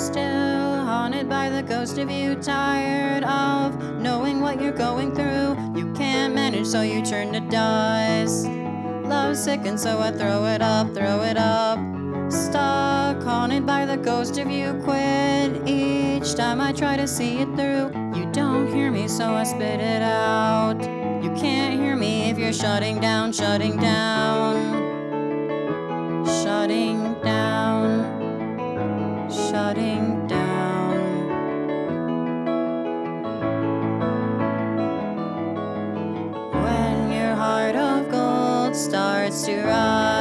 still haunted by the ghost of you, tired of knowing what you're going through. You can't manage, so you turn to dust. Love sick, so I throw it up, throw it up. Stuck, haunted by the ghost of you, quit each time I try to see it through. You don't hear me, so I spit it out. You can't hear me if you're shutting down, shutting down. Shutting down, shutting down. When your heart of gold starts to rise,